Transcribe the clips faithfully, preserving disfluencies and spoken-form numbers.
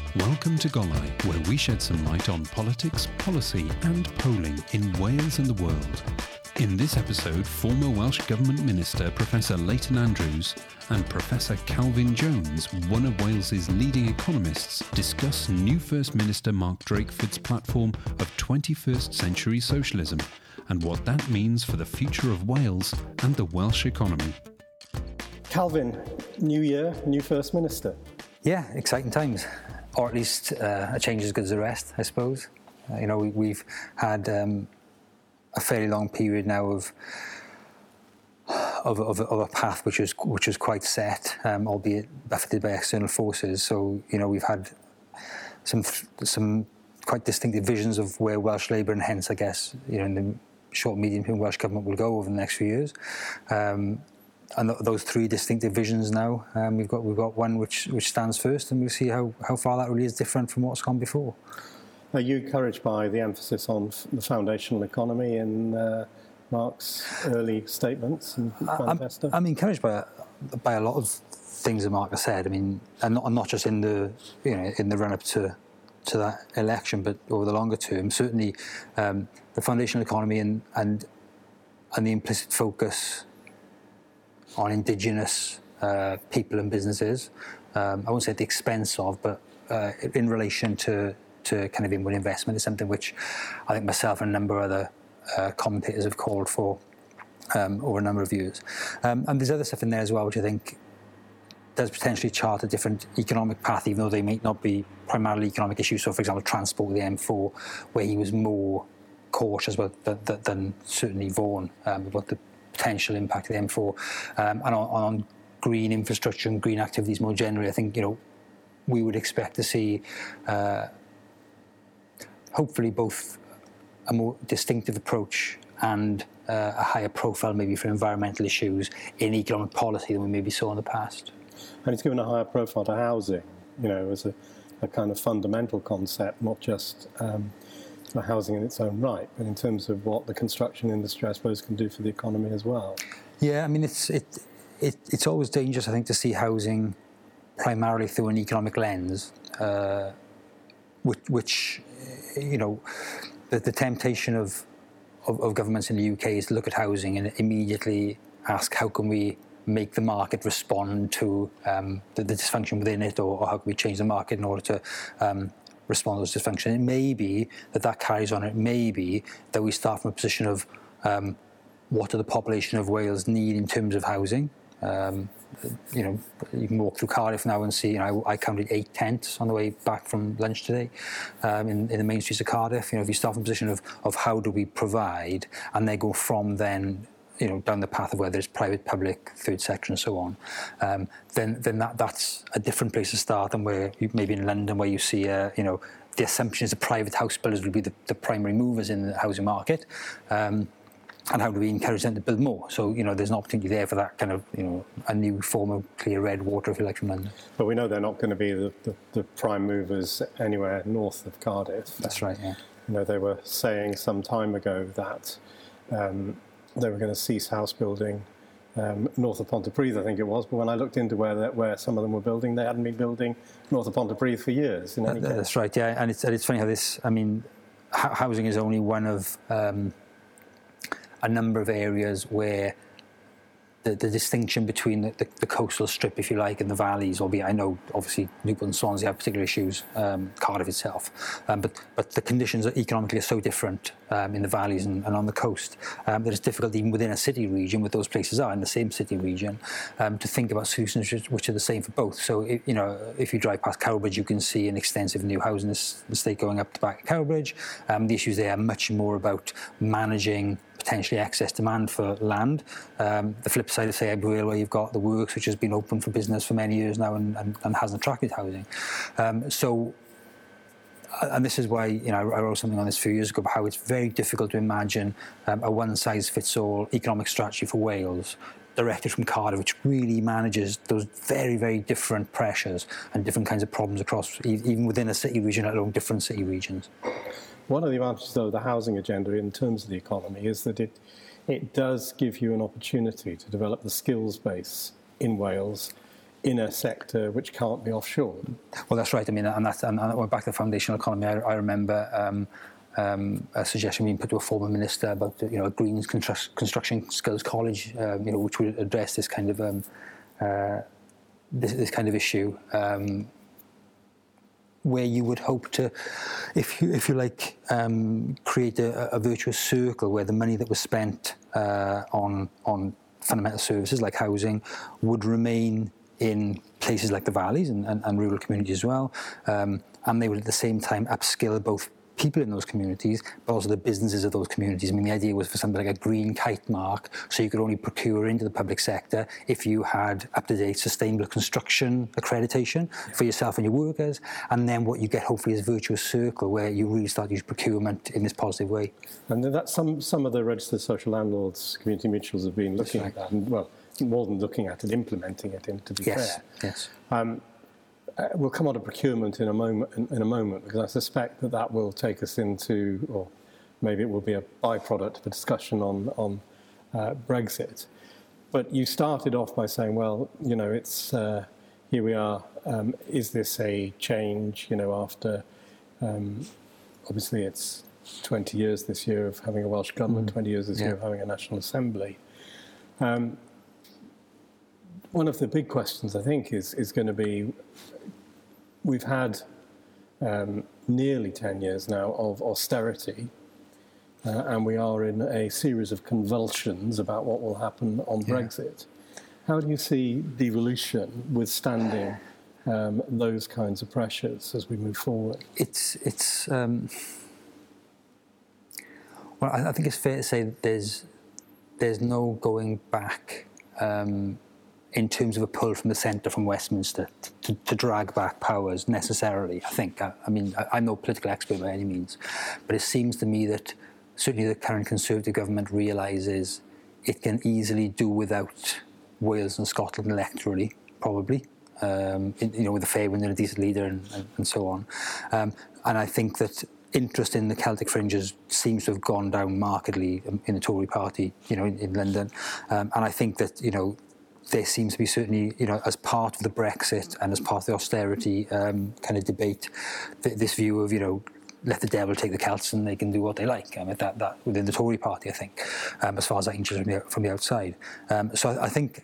Welcome to Golau, where we shed some light on politics, policy and polling in Wales and the world. In this episode, former Welsh Government Minister Professor Leighton Andrews and Professor Calvin Jones, one of Wales's leading economists, discuss new First Minister Mark Drakeford's platform of twenty-first century socialism and what that means for the future of Wales and the Welsh economy. Calvin, new year, new First Minister. Yeah, exciting times, or at least uh, a change as good as the rest, I suppose. Uh, you know, we, we've had um, a fairly long period now of of, of, of a path which was which was quite set, um, albeit buffeted by external forces. So, you know, we've had some some quite distinctive visions of where Welsh Labour and hence, I guess, you know, in the short, medium term, Welsh Government will go over the next few years. Um, And th- those three distinctive visions now, um, we've got we've got one which which stands first, and we'll see how, how far that really is different from what's gone before. Are you encouraged by the emphasis on f- the foundational economy in uh, Mark's early statements and manifesto? I'm, I'm encouraged by by a lot of things that Mark has said. I mean, and not, and not just in the you know in the run up to to that election, but over the longer term. Certainly, um, the foundational economy and and and the implicit focus on indigenous uh, people and businesses. Um, I won't say at the expense of, but uh, in relation to, to kind of inward investment is something which I think myself and a number of other uh, commentators have called for um, over a number of years. Um, and there's other stuff in there as well, which I think does potentially chart a different economic path, even though they may not be primarily economic issues. So, for example, transport with the M four, where he was more cautious about than, than certainly Vaughan um, about the potential impact of the M four, um, and on, on green infrastructure and green activities more generally. I think, you know, we would expect to see uh, hopefully both a more distinctive approach and uh, a higher profile maybe for environmental issues in economic policy than we maybe saw in the past. And he's given a higher profile to housing, you know, as a, a kind of fundamental concept, not just um, for housing in its own right, but in terms of what the construction industry, I suppose, can do for the economy as well. Yeah, I mean, it's it, it it's always dangerous, I think, to see housing primarily through an economic lens, uh, which, which, you know, the, the temptation of, of of governments in the U K is to look at housing and immediately ask, how can we make the market respond to um, the, the dysfunction within it, or, or how can we change the market in order to um, respond to those dysfunctions. It may be that that carries on. It may be that we start from a position of um, what do the population of Wales need in terms of housing. Um, you know, you can walk through Cardiff now and see, you know, I, I counted eight tents on the way back from lunch today um, in, in the main streets of Cardiff. You know, if you start from a position of, of how do we provide, and they go from then, you know, down the path of whether it's private, public, third sector and so on, um, then then that that's a different place to start than where you, maybe in London, where you see, uh, you know, the assumption is the private house builders will be the, the primary movers in the housing market, um, and how do we encourage them to build more? So, you know, there's an opportunity there for that kind of, you know, a new form of clear red water, if you like, from London. But we know they're not going to be the, the, the prime movers anywhere north of Cardiff. That's right, yeah. You know, they were saying some time ago that um, they were going to cease house building um, north of Pontypridd, I think it was. But when I looked into where that, where some of them were building, they hadn't been building north of Pontypridd for years. In any that, case. That's right, yeah. And it's, and it's funny how this, I mean, h- housing is only one of um, a number of areas where the, the distinction between the, the, the coastal strip, if you like, and the valleys, albeit I know obviously Newport and Swansea have particular issues, um, Cardiff itself, um, but but the conditions are economically are so different um, in the valleys and, and on the coast um, that it's difficult even within a city region, with those places are in the same city region, um, to think about solutions which, which are the same for both. So if, you know, if you drive past Cowbridge, you can see an extensive new housing estate going up the back of Cowbridge. Um, the issues there are much more about managing potentially excess demand for land. Um, the flip side of, say, Ebbw, where you've got the works, which has been open for business for many years now and, and, and hasn't attracted housing. Um, so, and this is why, you know, I wrote something on this a few years ago about how it's very difficult to imagine um, a one-size-fits-all economic strategy for Wales directed from Cardiff, which really manages those very, very different pressures and different kinds of problems across, even within a city region, let alone different city regions. One of the advantages, though, of the housing agenda in terms of the economy is that it it does give you an opportunity to develop the skills base in Wales in a sector which can't be offshored. Well, that's right. I mean, and that's and, and back to the foundational economy. I, I remember um, um, a suggestion being put to a former minister about you know a green constru- construction skills college, um, you know, which would address this kind of um, uh, this, this kind of issue. Um, where you would hope to, if you, if you like, um, create a, a virtuous circle where the money that was spent uh, on on fundamental services like housing would remain in places like the valleys and, and, and rural communities as well, um, and they would at the same time upskill both people in those communities, but also the businesses of those communities. I mean, the idea was for something like a green kite mark, so you could only procure into the public sector if you had up-to-date sustainable construction accreditation for yourself and your workers, and then what you get hopefully is a virtuous circle where you really start to use procurement in this positive way. And that's some, some of the registered social landlords, community mutuals have been looking right. at that, and, well, more than looking at it, implementing it, in, to be yes. fair. Yes, um, Uh, we'll come on to procurement in a moment, in, in a moment, because I suspect that that will take us into, or maybe it will be a byproduct of a discussion on on uh, Brexit. But you started off by saying, well, you know, it's uh, here we are. Um, is this a change? You know, after um, obviously it's twenty years this year of having a Welsh government, mm. twenty years this yeah. year of having a National Assembly. Um, One of the big questions, I think, is, is going to be, we've had um, nearly ten years now of austerity, uh, and we are in a series of convulsions about what will happen on yeah. Brexit. How do you see devolution withstanding um, those kinds of pressures as we move forward? It's, it's um, well, I, I think it's fair to say that there's, there's no going back um, in terms of a pull from the centre, from Westminster, to, to drag back powers necessarily, I think. I, I mean, I, I'm no political expert by any means, but it seems to me that certainly the current Conservative government realises it can easily do without Wales and Scotland electorally, probably, um, in, you know, with a fair wind and a decent leader and, and, and so on. Um, and I think that interest in the Celtic fringes seems to have gone down markedly in the Tory party, you know, in, in London. Um, and I think that, you know, there seems to be certainly, you know, as part of the Brexit and as part of the austerity um, kind of debate, th- this view of, you know, let the devil take the Celts and they can do what they like. I mean, that, that within the Tory party, I think, um, as far as I can judge from the, from the outside. Um, so I, I think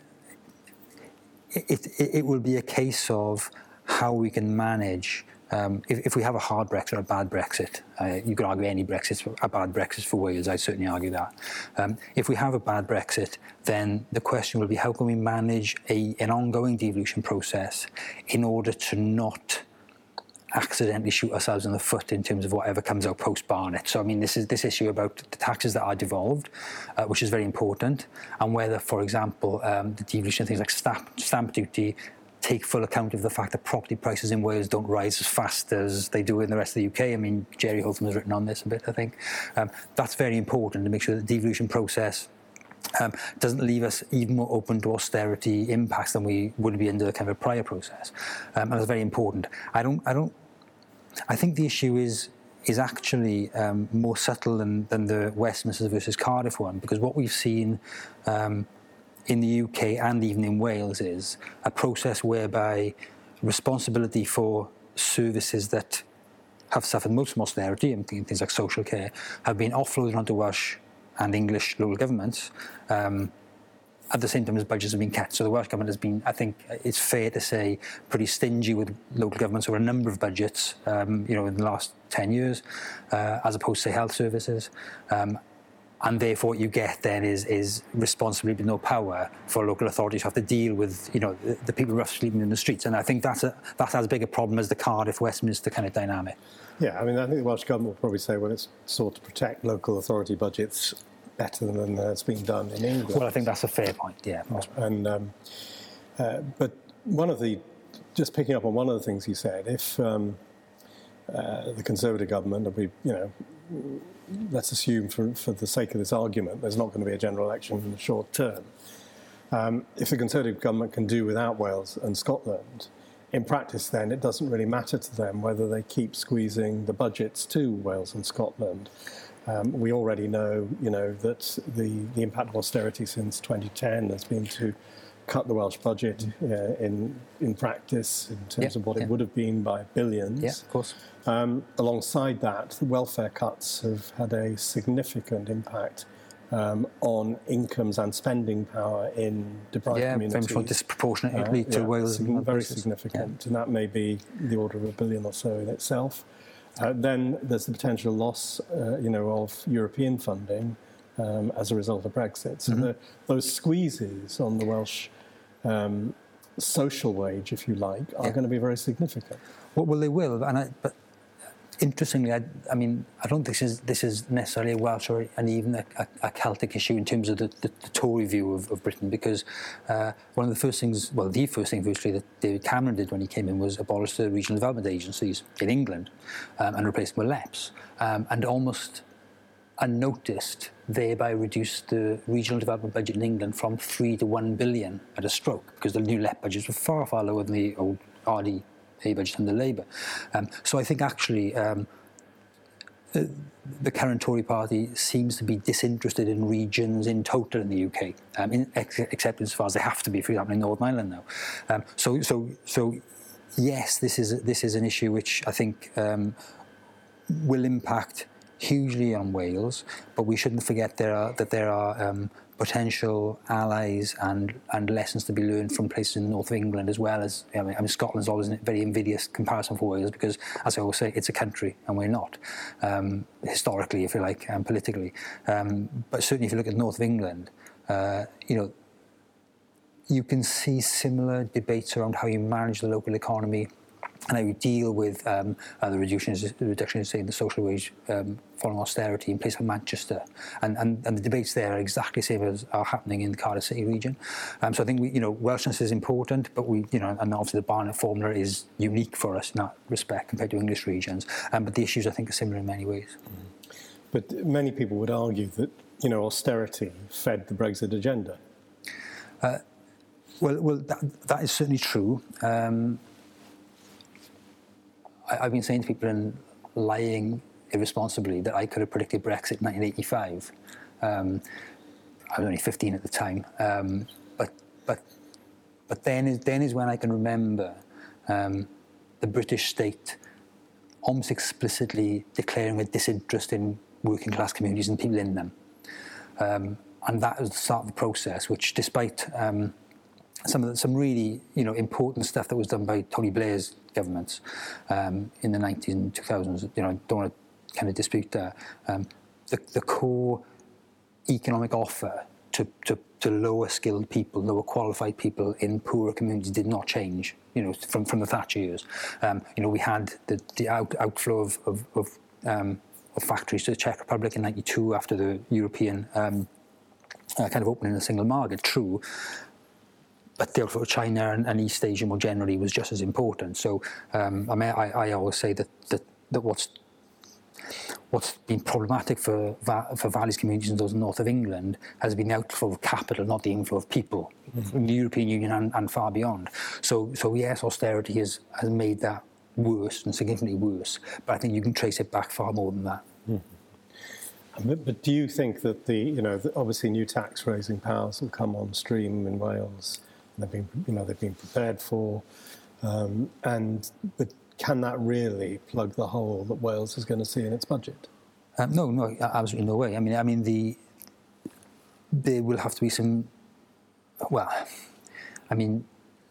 it, it, it will be a case of how we can manage. Um, if, if we have a hard Brexit or a bad Brexit, uh, you could argue any Brexit's a bad Brexit for Wales, I'd certainly argue that. Um, if we have a bad Brexit, then the question will be how can we manage a, an ongoing devolution process in order to not accidentally shoot ourselves in the foot in terms of whatever comes out post-Barnett. So, I mean, this is this issue about the taxes that are devolved, uh, which is very important, and whether, for example, um, the devolution of things like stamp, stamp duty take full account of the fact that property prices in Wales don't rise as fast as they do in the rest of the U K. I mean, Jerry Holtham has written on this a bit, I think. Um, that's very important to make sure that the devolution process um, doesn't leave us even more open to austerity impacts than we would be under kind of a prior process. Um, and that's very important. I don't, I don't, I think the issue is is actually um, more subtle than, than the Westminster versus Cardiff one, because what we've seen um, in the U K and even in Wales is a process whereby responsibility for services that have suffered most from austerity, and things like social care, have been offloaded onto Welsh and English local governments um, at the same time as budgets have been cut. So the Welsh government has been, I think it's fair to say, pretty stingy with local governments over a number of budgets, um, you know, in the last ten years, uh, as opposed to, say, health services. Um, And therefore, what you get then is is responsibility with no power for local authorities who have to deal with, you know, the, the people rough sleeping in the streets. And I think that's a, that's as big a problem as the Cardiff-Westminster kind of dynamic. Yeah, I mean, I think the Welsh Government will probably say, well, it's sought to protect local authority budgets better than has been done in England. Well, I think that's a fair point, yeah. And um, uh, but one of the, just picking up on one of the things you said, if um, uh, the Conservative government, we, you know, let's assume for, for the sake of this argument, there's not going to be a general election in the short term. Um, if the Conservative government can do without Wales and Scotland, in practice then it doesn't really matter to them whether they keep squeezing the budgets to Wales and Scotland. Um, we already know, you know, that the, the impact of austerity since twenty ten has been to cut the Welsh budget uh, in in practice in terms Yeah, of what yeah. it would have been by billions. Yeah, of course. Um, alongside that, the welfare cuts have had a significant impact um, on incomes and spending power in deprived Yeah, very communities. much more disproportionately Uh, to yeah, Wales. sig- and other very places. significant, and that may be the order of a billion or so in itself. Uh, then there's the potential loss, uh, you know, of European funding um, as a result of Brexit. So Mm-hmm. the, those squeezes on the Welsh um, social wage, if you like, are Yeah. going to be very significant. Well, well, they will, and I, but interestingly, I, I mean, I don't think this is, this is necessarily a Welsh or and even a, a, a Celtic issue in terms of the, the, the Tory view of, of Britain, because uh, one of the first things, well, the first thing, virtually, that David Cameron did when he came in was abolish the regional development agencies in England um, and replace them with L E Ps, um, and almost unnoticed, thereby reduced the regional development budget in England from three to one billion at a stroke, because the new L E P budgets were far, far lower than the old R D A budget under Labour. Um, so I think actually um, the, the current Tory party seems to be disinterested in regions in total in the U K, um, in, ex except as far as they have to be, for example, in Northern Ireland now. Um, so, so, so yes, this is this is an issue which I think um, will impact hugely on Wales, but we shouldn't forget there are, that there are um, potential allies and, and lessons to be learned from places in the north of England as well as, I mean, I mean Scotland's always a very invidious comparison for Wales because, as I always say, it's a country and we're not, um, historically, if you like, and politically. Um, but certainly if you look at the north of England, uh, you know, you can see similar debates around how you manage the local economy and how you deal with um, uh, the reductions, reductions say, in the social wage um, following austerity in places like Manchester. And, and, and the debates there are exactly the same as are happening in the Cardiff City region. Um, so I think, we, you know, Welshness is important, but we, you know, and obviously the Barnett formula is unique for us in that respect compared to English regions. Um, but the issues, I think, are similar in many ways. Mm. But many people would argue that, you know, austerity fed the Brexit agenda. Uh, well, well, that, that is certainly true. Um, I've been saying to people and lying irresponsibly that I could have predicted Brexit in nineteen eighty-five. Um, I was only fifteen at the time, um, but but but then is then is when I can remember um, the British state almost explicitly declaring a disinterest in working class communities and people in them, um, and that was the start of the process. Which, despite um, some of the, some really you know important stuff that was done by Tony Blair's governments um, in the nineties and two thousands, you know, don't want to kind of dispute that. Um, the, the core economic offer to, to, to lower skilled people, lower qualified people in poorer communities did not change, you know, from, from the Thatcher years. Um, you know, we had the, the out, outflow of, of, of, um, of factories to the Czech Republic in ninety-two after the European um, uh, kind of opening the single market, true. But the outflow of China and, and East Asia more generally was just as important. So um, I mean, I, I always say that, that, that what's what's been problematic for for Valley's communities in those north of England has been the outflow of capital, not the inflow of people, mm-hmm. from the European Union and, and far beyond. So so yes, austerity has has made that worse and significantly worse. But I think you can trace it back far more than that. Mm-hmm. But, but do you think that the you know the, obviously new tax raising powers will come on stream in Wales? They've been, you know, they've been prepared for, um, and but can that really plug the hole that Wales is going to see in its budget? Um, no, no, absolutely no way. I mean, I mean, the there will have to be some. Well, I mean,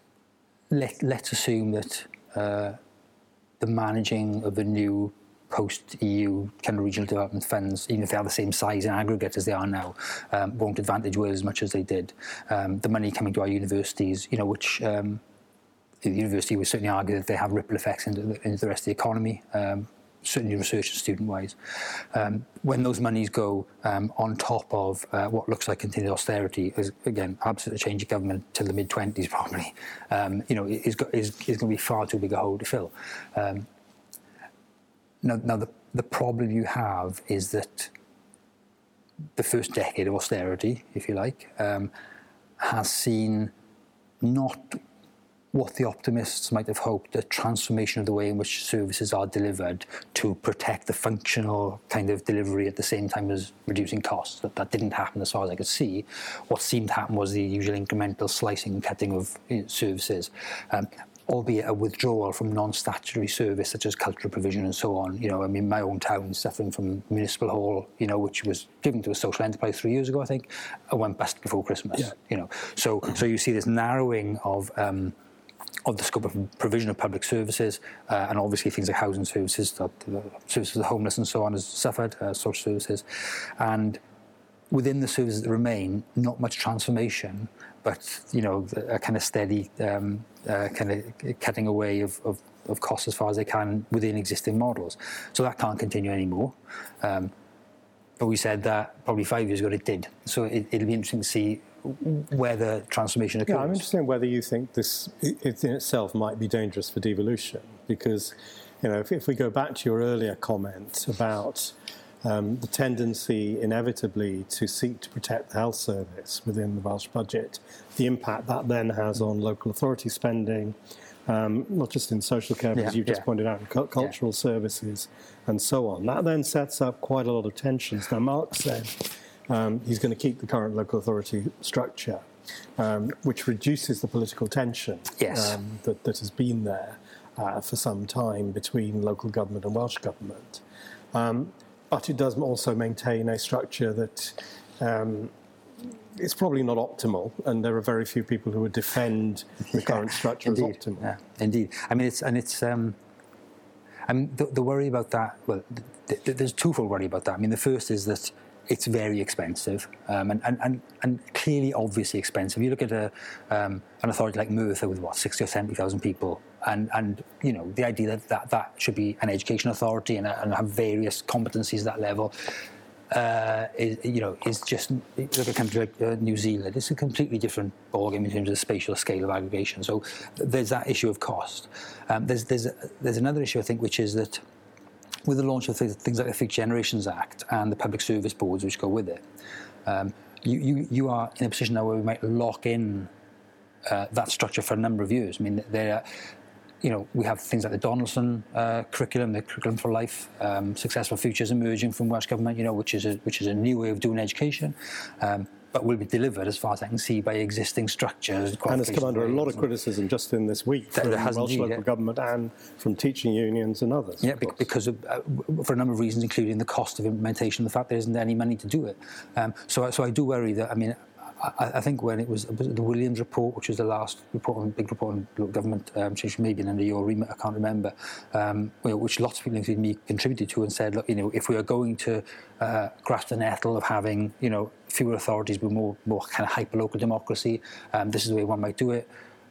let let's assume that uh, the managing of the new post-E U kind of regional development funds, even if they are the same size in aggregate as they are now, um, won't advantage Wales as much as they did. Um, the money coming to our universities, you know, which um, the university would certainly argue that they have ripple effects into the, into the rest of the economy, um, certainly research and student-wise. Um, when those monies go um, on top of uh, what looks like continued austerity, is, again, absolute change of government till the mid twenties probably, um, you know, is, is, is going to be far too big a hole to fill. Um, Now, now the, the problem you have is that the first decade of austerity, if you like, um, has seen not what the optimists might have hoped, the transformation of the way in which services are delivered to protect the functional kind of delivery at the same time as reducing costs. That, that didn't happen as far as I could see. What seemed to happen was the usual incremental slicing and cutting of you know, services. Um, albeit a withdrawal from non-statutory service such as cultural provision and so on. You know, I mean, my own town is suffering from Municipal Hall, you know, which was given to a social enterprise three years ago, I think, and went bust before Christmas. Yeah. You know, so so you see this narrowing of um, of the scope of provision of public services, uh, and obviously things like housing services, that, uh, services for the homeless and so on has suffered, uh, social services, and within the services that remain, not much transformation, but you know, a kind of steady um, uh, kind of cutting away of, of, of costs as far as they can within existing models. So that can't continue anymore. Um, but we said that probably five years ago it did. So it, it'll be interesting to see where the transformation occurs. Yeah, I'm interested in whether you think this it in itself might be dangerous for devolution, because you know, if, if we go back to your earlier comment about Um, the tendency inevitably to seek to protect the health service within the Welsh budget, the impact that then has on local authority spending, um, not just in social care, but yeah, as you've just yeah. pointed out, in cu- cultural yeah. services and so on. That then sets up quite a lot of tensions. Now, Mark said um, he's going to keep the current local authority structure, um, which reduces the political tension yes. um, that, that has been there uh, for some time between local government and Welsh government. Um, But it does also maintain a structure that um, is probably not optimal, and there are very few people who would defend the yeah, current structure indeed. as optimal. Yeah, indeed. I mean, it's and it's. Um, I mean, the, the worry about that. Well, th- th- there's twofold worry about that. I mean, the first is that it's very expensive, um, and, and, and, and clearly, obviously expensive. You look at a, um, an authority like Merthyr with what sixty or seventy thousand people. And, and you know, the idea that, that that should be an education authority and, and have various competencies at that level, uh, is, you know, is just, look at a country like uh, New Zealand, it's a completely different ballgame in terms of the spatial scale of aggregation. So there's that issue of cost. Um, there's, there's, there's another issue, I think, which is that with the launch of things like the Fixed Generations Act and the public service boards which go with it, um, you, you, you are in a position now where we might lock in uh, that structure for a number of years. I mean, there are, you know, we have things like the Donaldson uh, curriculum, the curriculum for life, um, Successful Futures emerging from Welsh Government, you know, which is a, which is a new way of doing education, um, but will be delivered, as far as I can see, by existing structures. And it's come under a lot of criticism just in this week from Welsh indeed, local yeah. government and from teaching unions and others. Yeah, be- because of, uh, for a number of reasons, including the cost of implementation, the fact there isn't any money to do it. Um, so, so I do worry that, I mean, I, I think when it was, was it the Williams report, which was the last report on big report on local government, um, which may have been under your remit, I can't remember, um, you know, which lots of people, including me, contributed to and said, look, you know, if we are going to uh, grasp the nettle of having, you know, fewer authorities with more, more kind of hyper-local democracy, um, this is the way one might do it.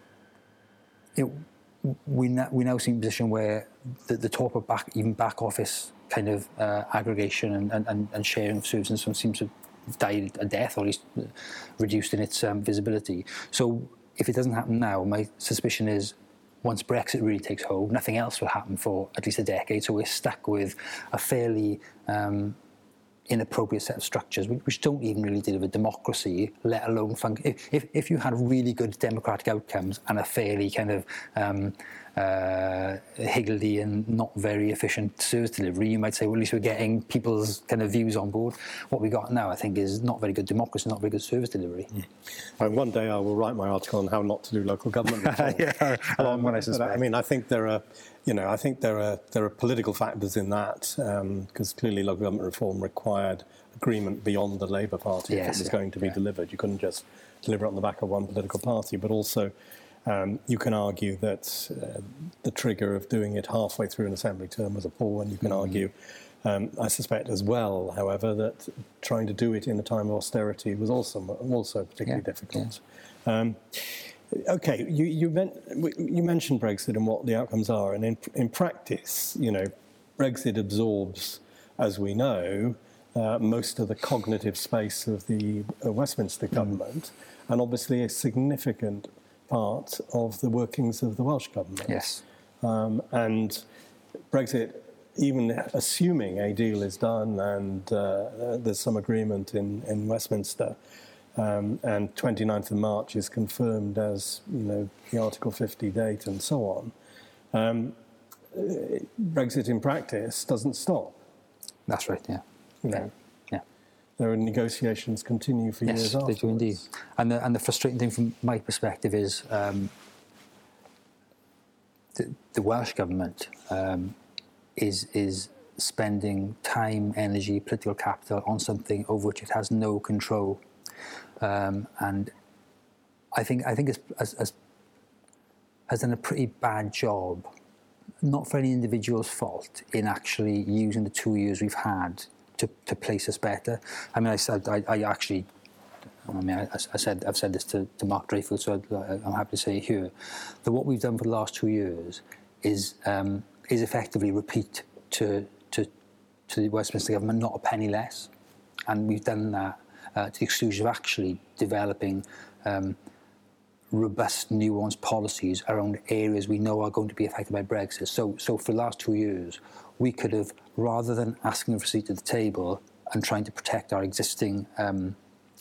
You know, we now, we now see a position where the, the top of back, even back office kind of uh, aggregation and, and, and sharing of services seems to died a death, or at least reduced in its um, visibility. So if it doesn't happen now, my suspicion is once Brexit really takes hold, nothing else will happen for at least a decade. So we're stuck with a fairly um, inappropriate set of structures which, which don't even really deliver democracy, let alone fun- if, if, if you had really good democratic outcomes and a fairly kind of um, uh, higgledy and not very efficient service delivery, you might say, well, at least we're getting people's kind of views on board. What we got now, I think, is not very good democracy, not very good service delivery. Mm. And one day I will write my article on how not to do local government reform. yeah, a long um, one, I suspect. I mean, I think there are, you know, I think there are there are political factors in that, because um, clearly local government reform required agreement beyond the Labour Party yes, if it was yeah, going to be yeah. delivered. You couldn't just deliver it on the back of one political party, but also um, you can argue that uh, the trigger of doing it halfway through an assembly term was a poor one. You can mm-hmm. argue, um, I suspect as well, however, that trying to do it in a time of austerity was also also particularly yeah, difficult. Yeah. Um, Okay, you you, men- you mentioned Brexit and what the outcomes are, and in in practice, you know, Brexit absorbs, as we know, uh, most of the cognitive space of the uh, Westminster government, mm. and obviously a significant part of the workings of the Welsh government. Yes, um, and Brexit, even assuming a deal is done and uh, there's some agreement in in Westminster. um, and twenty-ninth of March is confirmed as, you know, the Article fifty date and so on, um, Brexit in practice doesn't stop. That's right, yeah. You know, yeah. There are negotiations continue for yes, years they afterwards. do indeed. And the, and the frustrating thing from my perspective is um, the, the Welsh Government um, is is spending time, energy, political capital on something over which it has no control. Um, and I think I think it's, as, as, has done a pretty bad job, not for any individual's fault, in actually using the two years we've had to, to place us better. I mean, I said I, I actually, I mean, I, I said I've said this to, to Mark Dreyfus, so I, I'm happy to say here that what we've done for the last two years is um, is effectively repeat to to to the Westminster government, not a penny less, and we've done that uh, to the exclusion of actually developing um, robust, nuanced policies around areas we know are going to be affected by Brexit. So, so for the last two years, we could have, rather than asking for a seat at the table and trying to protect our existing um,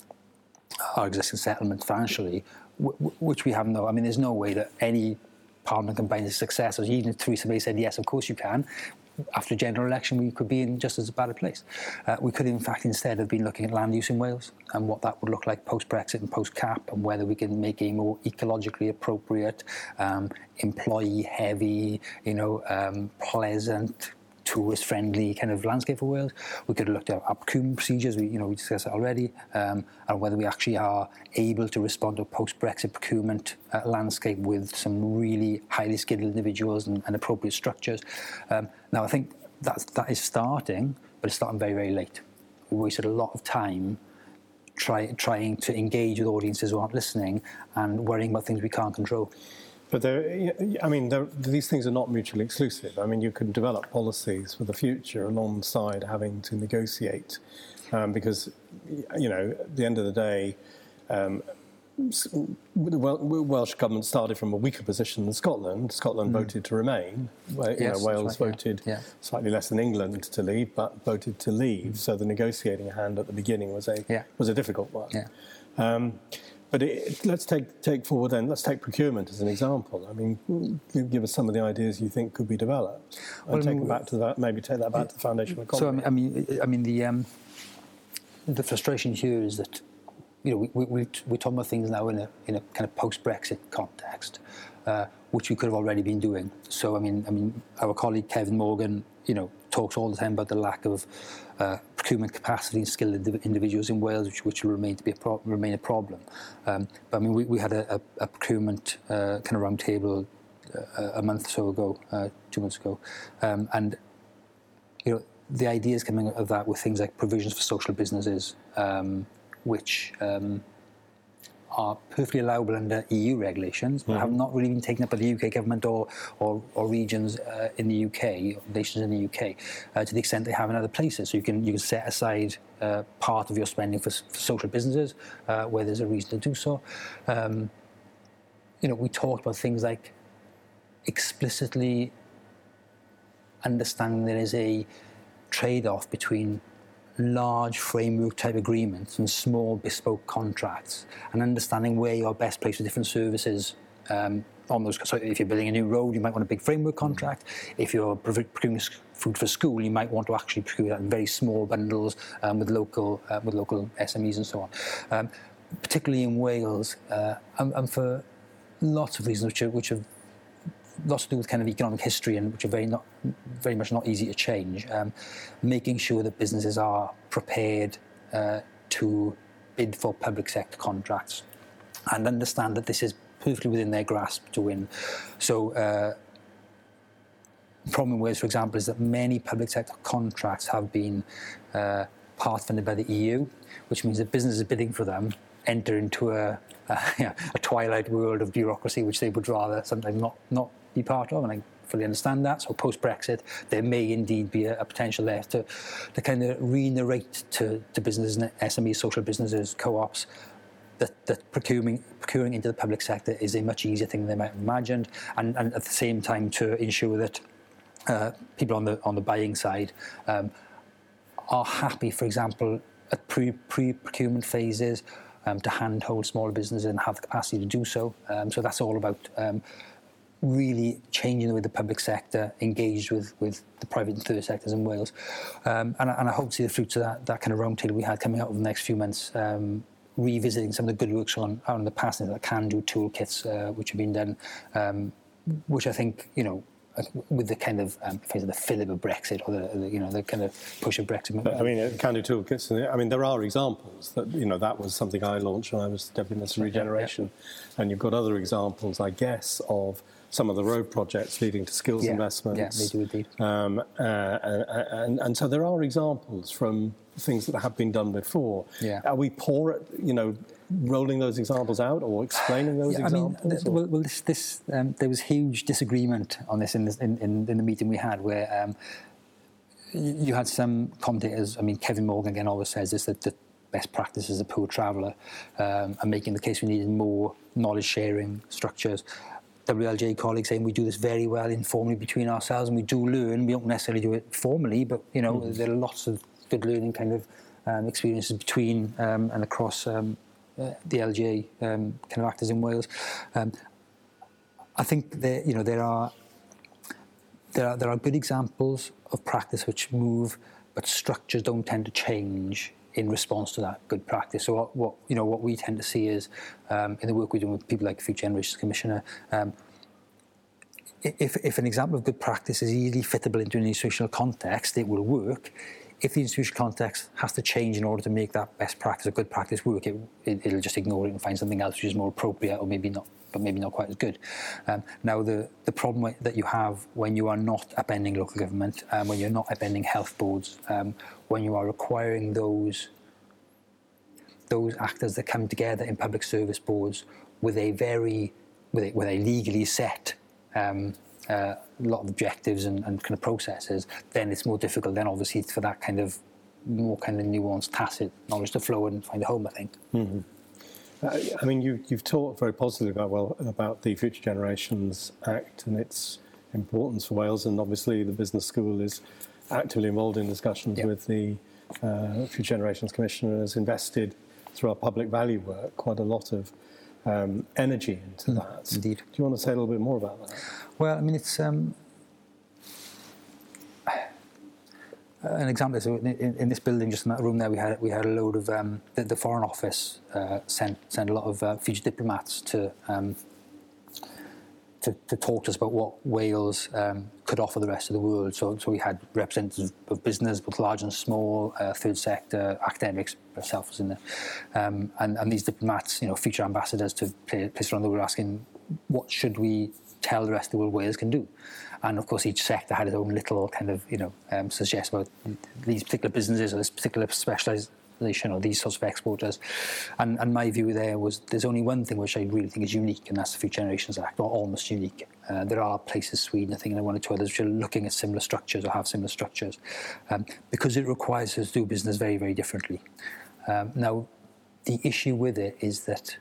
our existing settlements financially, w- w- which we have no. I mean, there's no way that any Parliament can bind its successors. Even if Theresa May said yes, of course you can. After a general election, we could be in just as bad a place. Uh, we could, in fact, instead have been looking at land use in Wales and what that would look like post-Brexit and post-cap, and whether we can make a more ecologically appropriate, um, employee-heavy, you know, um, pleasant, tourist-friendly kind of landscape for Wales. We could have looked at our procurement procedures. We, you know, we discussed that already, um, and whether we actually are able to respond to a post-Brexit procurement uh, landscape with some really highly skilled individuals and, and appropriate structures. Um, now, I think that's, that is starting, but it's starting very, very late. We wasted a lot of time try, trying to engage with audiences who aren't listening and worrying about things we can't control. But there, I mean, there, these things are not mutually exclusive. I mean, you can develop policies for the future alongside having to negotiate, um, because, you know, at the end of the day, um, the Welsh government started from a weaker position than Scotland. Scotland mm. voted to remain. You yes, know, Wales right, voted yeah. Yeah. slightly less than England to leave, but voted to leave. Mm. So the negotiating hand at the beginning was a yeah. was a difficult one. Yeah. Um, But it, let's take take forward then. Let's take procurement as an example. I mean, give us some of the ideas you think could be developed. Well, and take I mean, them back to that. Maybe take that back to the foundation of So economy. I mean, I mean the um, the frustration here is that, you know, we we we we're talking about things now in a in a kind of post-Brexit context, uh, which we could have already been doing. So I mean, I mean, our colleague Kevin Morgan, you know, talks all the time about the lack of uh, procurement capacity and skilled indiv- individuals in Wales, which, which will remain to be a pro- remain a problem. Um, but I mean, we, we had a, a, a procurement uh, kind of round table uh, a month or so ago, uh, two months ago, um, and you know, the ideas coming out of that were things like provisions for social businesses, um, which um, are perfectly allowable under E U regulations, but mm-hmm. have not really been taken up by the U K government or or, or regions uh, in the U K, nations in the U K, uh, to the extent they have in other places. So you can you can set aside uh, part of your spending for, for social businesses uh, where there's a reason to do so. Um, you know, we talked about things like explicitly understanding there is a trade-off between large framework type agreements and small bespoke contracts, and understanding where you're best placed with different services um, on those. So if you're building a new road, you might want a big framework contract. If you're procuring food for school, you might want to actually procure that in very small bundles um, with local uh, with local S M Es and so on. Um, particularly in Wales, uh, and, and for lots of reasons which are, which have lots to do with kind of economic history, and which are very not very much not easy to change. Um, making sure that businesses are prepared uh, to bid for public sector contracts and understand that this is perfectly within their grasp to win. So, uh, the problem in Wales, for example, is that many public sector contracts have been uh, part funded by the E U, which means that businesses bidding for them enter into a, a, yeah, a twilight world of bureaucracy, which they would rather sometimes not not be part of, and I fully understand that. So post-Brexit, there may indeed be a, a potential there to, to kind of re-narrate to, to businesses and S M Es, social businesses, co-ops, that, that procuring, procuring into the public sector is a much easier thing than they might have imagined, and, and at the same time to ensure that uh, people on the on the buying side um, are happy, for example, at pre, pre-procurement phases, um, to handhold smaller businesses and have the capacity to do so. Um, so that's all about um, really changing the way the public sector engaged with, with the private and third sectors in Wales. Um, and, I- and I hope to see the fruits of that, that kind of roundtable we had coming out over the next few months, um, revisiting some of the good works on out in the past, like can-do toolkits uh, which have been done, um, which I think, you know, with the kind of um, phase of the fillip of Brexit, or the, the you know the kind of push of Brexit. But, I mean, uh, can-do toolkits. I mean, there are examples that you know that was something I launched when I was Deputy Minister for Regeneration, yeah, yeah. And you've got other examples, I guess, of some of the road projects leading to skills yeah, investments. Yeah, they do indeed. Um, uh, and, and, and so there are examples from things that have been done before. Yeah. Are we poor at you know rolling those examples out or explaining those yeah, examples? I mean, th- well, well, this, this um, there was huge disagreement on this in, this, in, in, in the meeting we had, where um, you, you had some commentators. I mean, Kevin Morgan again always says this, that the best practice is a poor traveller, um, and making the case we needed more knowledge sharing structures. W L J colleagues saying we do this very well informally between ourselves, and we do learn. We don't necessarily do it formally, but you know mm. there are lots of good learning kind of um, experiences between um, and across um, uh, the L G A um, kind of actors in Wales. Um, I think there, you know, there are there are there are good examples of practice which move, but structures don't tend to change in response to that good practice. So what, what you know what we tend to see is um, in the work we're doing with people like Future Generations Commissioner, um, if if an example of good practice is easily fittable into an institutional context, it will work. If the institutional context has to change in order to make that best practice or good practice work, it, it, it'll just ignore it and find something else which is more appropriate, or maybe not, but maybe not quite as good. Um, now, the, the problem that you have when you are not upending local government, um, when you're not upending health boards, um, when you are requiring those those actors that come together in public service boards with a very, with a, with a legally set um, uh, lot of objectives and, and kind of processes, then it's more difficult then obviously for that kind of more kind of nuanced, tacit knowledge to flow and find a home, I think. Mm-hmm. Uh, I mean, you, you've talked very positively about, well, about the Future Generations Act and its importance for Wales, and obviously the Business School is actively involved in discussions yeah. with the uh, Future Generations Commissioner, and has invested through our public value work quite a lot of um, energy into mm, that. Indeed. Do you want to say a little bit more about that? Well, I mean, it's um, an example is in, in, in this building, just in that room there, we had we had a load of um, the, the Foreign Office uh, sent sent a lot of uh, future diplomats to. Um, To, to talk to us about what Wales um, could offer the rest of the world. So, so we had representatives of business, both large and small, uh, third sector, academics, myself was in there, um, and, and these diplomats, you know, future ambassadors to places around the world, asking what should we tell the rest of the world Wales can do. And of course, each sector had its own little kind of, you know, um, suggest about these particular businesses or this particular specialised. Or these sorts of exporters, and, and my view there was there's only one thing which I really think is unique, and that's the Future Generations Act, or almost unique. Uh, there are places, Sweden, I think, and one or two others, which are looking at similar structures or have similar structures, um, because it requires us to do business very, very differently. Um, now, the issue with it is that,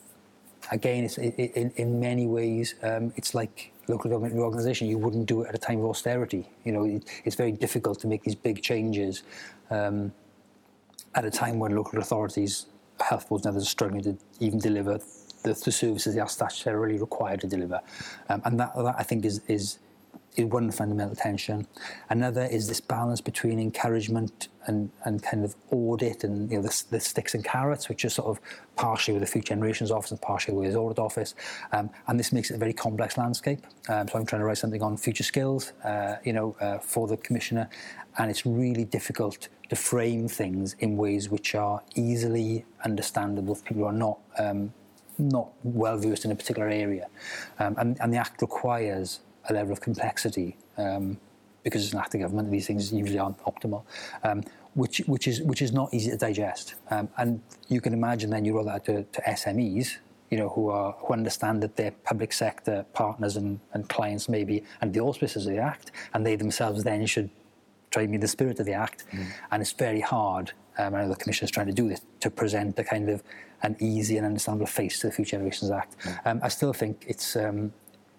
again, it's, it, in, in many ways, um, it's like local government reorganisation. You wouldn't do it at a time of austerity. You know, it, it's very difficult to make these big changes. Um, at a time when local authorities, health boards and others are struggling to even deliver the, the services they are statutorily required to deliver. Um, and that, that, I think, is, is, is one fundamental tension. Another is this balance between encouragement and, and kind of audit and, you know, the, the sticks and carrots, which is sort of partially with the Future Generations Office and partially with his audit office. Um, and this makes it a very complex landscape. Um, so I'm trying to write something on future skills, uh, you know, uh, for the Commissioner. And it's really difficult to frame things in ways which are easily understandable for people who are not um, not well versed in a particular area. Um, and, and the Act requires a level of complexity um, because it's an act of government, and these things usually aren't optimal, um, which which is which is not easy to digest. Um, and you can imagine then you roll that to, to S M Es, you know, who are who understand that their public sector partners and, and clients may be under the auspices of the Act, and they themselves then should try to meet the spirit of the Act. Mm. And it's very hard, um, I know the Commissioner is trying to do this, to present a kind of an easy and understandable face to the Future Generations Act. Mm. Um, I still think it's, um,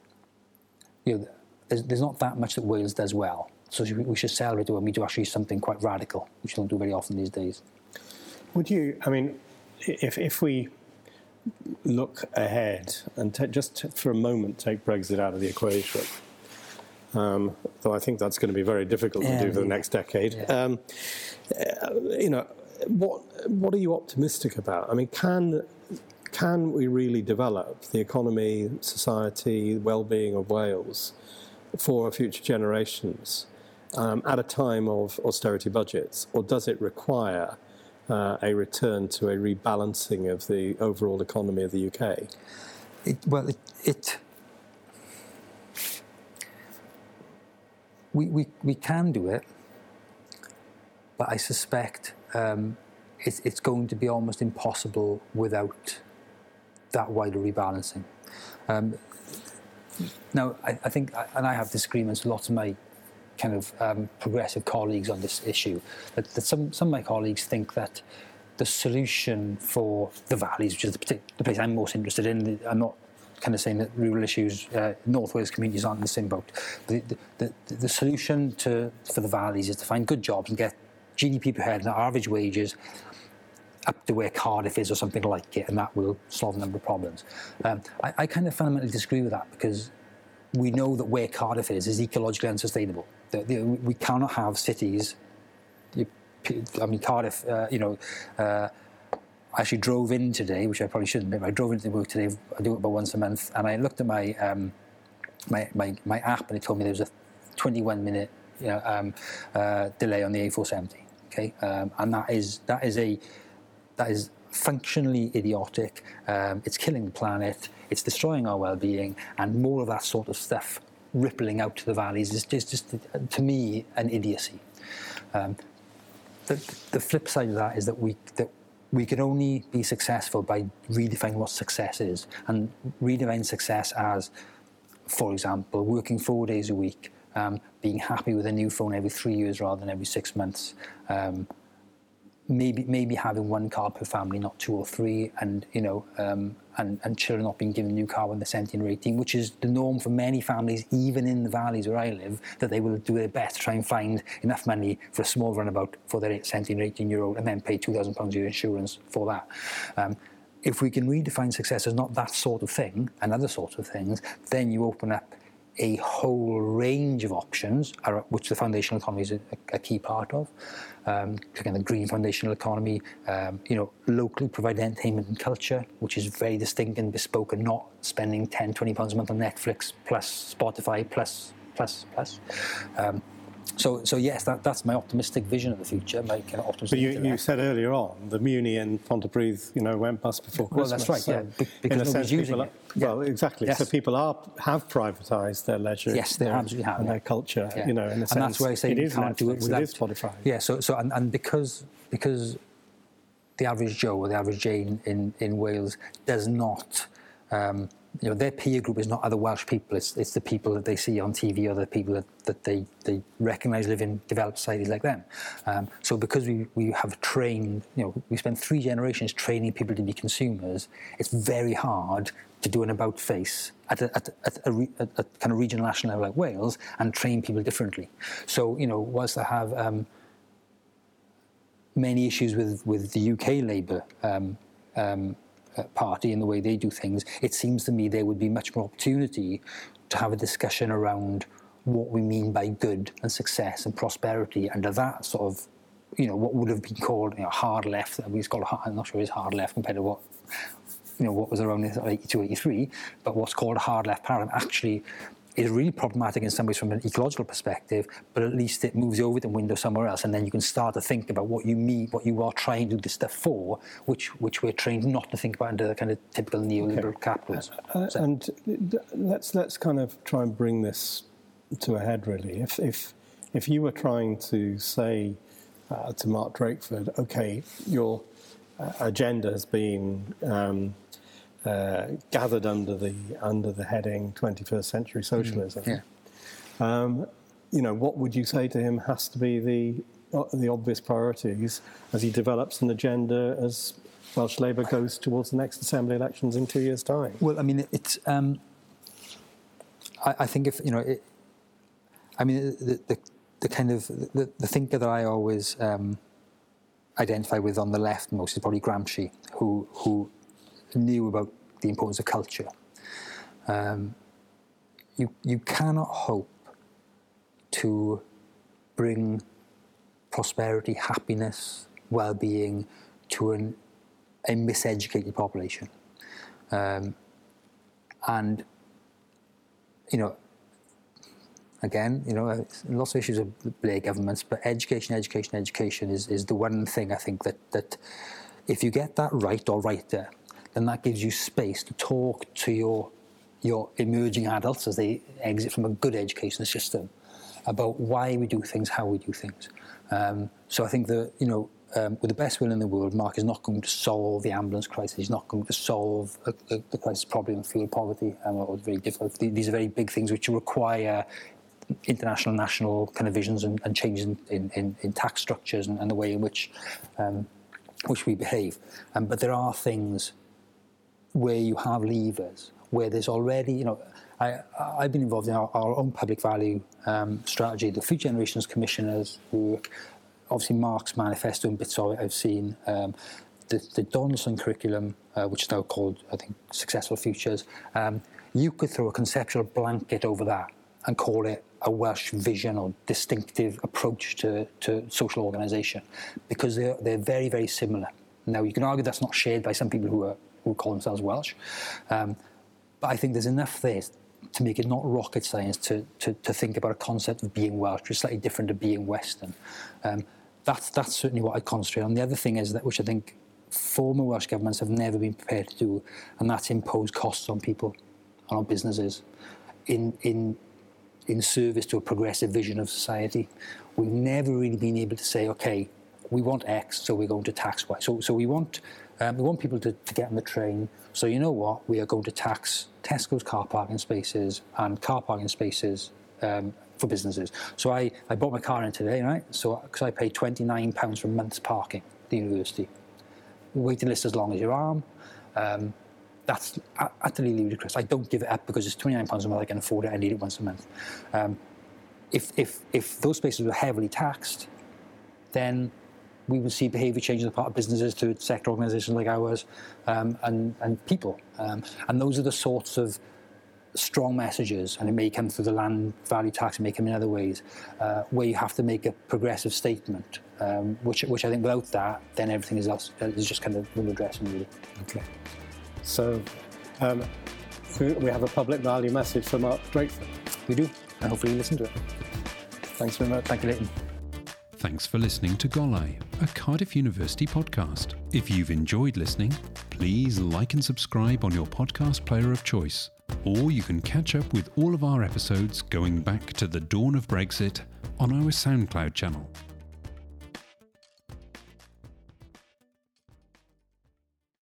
you know, there's, there's not that much that Wales does well. So we should celebrate it when we do actually something quite radical, which we don't do very often these days. Would you, I mean, if if we look ahead and t- just t- for a moment take Brexit out of the equation, um, though I think that's going to be very difficult yeah, to do for the next decade. Yeah. Um, uh, you know, what what are you optimistic about? I mean, can can we really develop the economy, society, well-being of Wales for future generations um, at a time of austerity budgets, or does it require uh, a return to a rebalancing of the overall economy of the U K? It, well, it, it we, we we can do it, but I suspect um, it's it's going to be almost impossible without that wider rebalancing. Um, now, I, I think, and I have disagreements with lots of my kind of um, progressive colleagues on this issue, that, that some, some of my colleagues think that the solution for the valleys, which is the, partic- the place I'm most interested in, I'm not kind of saying that rural issues, uh, North Wales communities aren't in the same boat, but the, the, the, the solution to, for the valleys is to find good jobs and get G D P per head and average wages up to where Cardiff is or something like it, and that will solve a number of problems. Um, I, I kind of fundamentally disagree with that, because we know that where Cardiff is is ecologically unsustainable. The, the, we cannot have cities. You, I mean, Cardiff, uh, you know, uh, I actually drove in today, which I probably shouldn't have. I drove into work today, I do it about once a month, and I looked at my um, my, my, my app, and it told me there was a twenty-one minute you know, um, uh, delay on the A four seventy, okay? Um, and that is, that is a, that is functionally idiotic. Um, it's killing the planet. It's destroying our well-being, and more of that sort of stuff rippling out to the valleys is just, just to me, an idiocy. Um, the, the flip side of that is that we that we can only be successful by redefining what success is, and redefine success as, for example, working four days a week, um, being happy with a new phone every three years rather than every six months. Um, Maybe maybe having one car per family, not two or three, and you know, um, and and children not being given a new car when they're seventeen or eighteen, which is the norm for many families, even in the valleys where I live. That they will do their best to try and find enough money for a small runabout for their seventeen or eighteen year old, and then pay two thousand pounds a year insurance for that. Um, if we can redefine success as not that sort of thing and other sorts of things, then you open up a whole range of options, which the foundational economy is a, a key part of. Um, again, the green foundational economy, um, you know, locally provided entertainment and culture, which is very distinct and bespoke, and not spending ten, twenty pounds a month on Netflix plus Spotify plus plus plus. Um, So, so yes, that, that's my optimistic vision of the future. My kind of optimistic. But you, you said earlier on, the Muni and Pontypridd, you know, went bust before Christmas. Well, that's right. So yeah, Be- because in a nobody's sense, using people it. are, well, yeah. exactly. Yes. So people are have privatised their leisure. Yes, they their, absolutely have. And yeah. their culture, yeah. you know, in a and sense. that's why I say it we is can't Netflix, do it without. It is Spotify. Yeah. So, so and, and because because the average Joe or the average Jane in, in Wales does not. Um, you know, their peer group is not other Welsh people. It's it's the people that they see on T V or the people that, that they, they recognise live in developed societies like them. Um, so because we, we have trained, you know, we spent three generations training people to be consumers, it's very hard to do an about face at a, at, at a, re, at a kind of regional national level like Wales and train people differently. So, you know, whilst I have um, many issues with, with the U K Labour um, um, Uh, party and the way they do things, it seems to me there would be much more opportunity to have a discussion around what we mean by good and success and prosperity under that sort of, you know, what would have been called, you know, hard left. I mean, it's called, I'm not sure it's hard left compared to what, you know, what was around in eighty-two, eighty-three, but what's called a hard left paradigm actually is really problematic in some ways from an ecological perspective, but at least it moves over the window somewhere else, and then you can start to think about what you mean, what you are trying to do this stuff for, which which we're trained not to think about under the kind of typical neoliberal okay. capitalism. Uh, so. And let's let's kind of try and bring this to a head, really. If if if you were trying to say uh, to Mark Drakeford, okay, your uh, agenda has been um, Uh, gathered under the under the heading twenty-first century socialism. Mm, yeah. Um, you know, what would you say to him has to be the uh, the obvious priorities as he develops an agenda as Welsh Labour goes towards the next Assembly elections in two years' time? Well, I mean, it's. Um, I, I think if you know, it, I mean, the the, the kind of the, the thinker that I always um, identify with on the left most is probably Gramsci, who who knew about the importance of culture. Um, you you cannot hope to bring prosperity, happiness, well-being to an, a miseducated population. Um, and, you know, again, you know, lots of issues of Blair governments, but education, education, education is, is the one thing I think that, that if you get that right or righter, then that gives you space to talk to your your emerging adults as they exit from a good education system about why we do things, how we do things. Um, so I think that, you know, um, with the best will in the world, Mark is not going to solve the ambulance crisis. He's not going to solve the, the, the crisis problem of food poverty. Um, or very difficult. These are very big things which require international, national kind of visions and, and changes in, in, in tax structures and, and the way in which um, which we behave. Um, but there are things where you have levers, where there's already, you know, I, I've been involved in our, our own public value um, strategy. The Future Generations Commissioners, who obviously Mark's manifesto and bits of it I've seen, um, the, the Donaldson curriculum, uh, which is now called, I think, Successful Futures, um, you could throw a conceptual blanket over that and call it a Welsh vision or distinctive approach to, to social organisation, because they're, they're very, very similar. Now, you can argue that's not shared by some people who are who call themselves Welsh, um, but I think there's enough there to make it not rocket science to, to, to think about a concept of being Welsh, which is slightly different to being Western. Um, that's, that's certainly what I concentrate on. The other thing is that, which I think former Welsh governments have never been prepared to do, and that's impose costs on people, on our businesses, in, in, in service to a progressive vision of society. We've never really been able to say, okay, we want X, so we're going to tax Y. So, so we want um, we want people to, to get on the train. So you know what? We are going to tax Tesco's car parking spaces and car parking spaces um, for businesses. So I, I bought my car in today, right? So because I pay twenty-nine pounds for a month's parking at the university. Waiting list as long as your arm. Um, that's utterly ludicrous. I don't give it up because it's twenty-nine pounds a month. I can afford it. I need it once a month. Um, if if if those spaces were heavily taxed, then we would see behaviour change on the part of businesses, third sector organisations like ours, um, and, and people. Um, and those are the sorts of strong messages, and it may come through the land value tax, it may come in other ways, uh, where you have to make a progressive statement, um, which which I think without that, then everything is, else, is just kind of window dressing, really. Okay. So um, we have a public value message from Mark Drakeford. We do, and hopefully you listen to it. Thanks very much. Thank you, Leighton. Thanks for listening to Golau, a Cardiff University podcast. If you've enjoyed listening, please like and subscribe on your podcast player of choice, or you can catch up with all of our episodes going back to the dawn of Brexit on our SoundCloud channel.